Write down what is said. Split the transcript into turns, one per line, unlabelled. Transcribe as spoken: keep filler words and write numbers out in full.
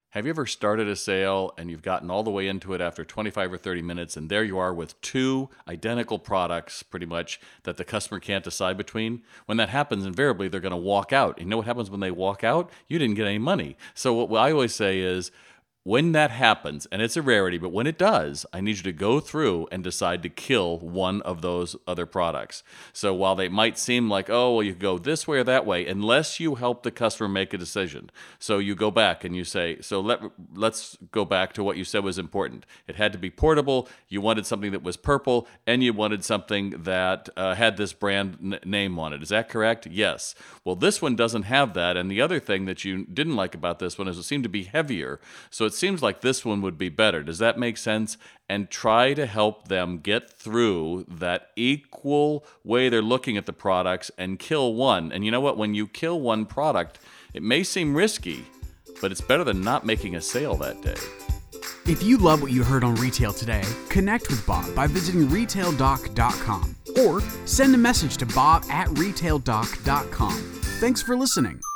Have you ever started a sale and you've gotten all the way into it after twenty-five or thirty minutes, and there you are with two identical products pretty much that the customer can't decide between? When that happens, invariably they're going to walk out. You know what happens when they walk out? You didn't get any money. So what I always say is, when that happens, and it's a rarity, but when it does, I need you to go through and decide to kill one of those other products. So while they might seem like, oh, well, you go this way or that way, unless you help the customer make a decision. So you go back and you say, so let, let's go back to what you said was important. It had to be portable, you wanted something that was purple, and you wanted something that uh, had this brand n- name on it. Is that correct? Yes. Well, this one doesn't have that, and the other thing that you didn't like about this one is it seemed to be heavier. So it's seems like this one would be better. Does that make sense? And try to help them get through that equal way they're looking at the products and kill one. And you know what? When you kill one product, it may seem risky, but it's better than not making a sale that day.
If you love what you heard on Retail Today, connect with Bob by visiting retail doc dot com or send a message to bob at retail doc dot com. Thanks for listening.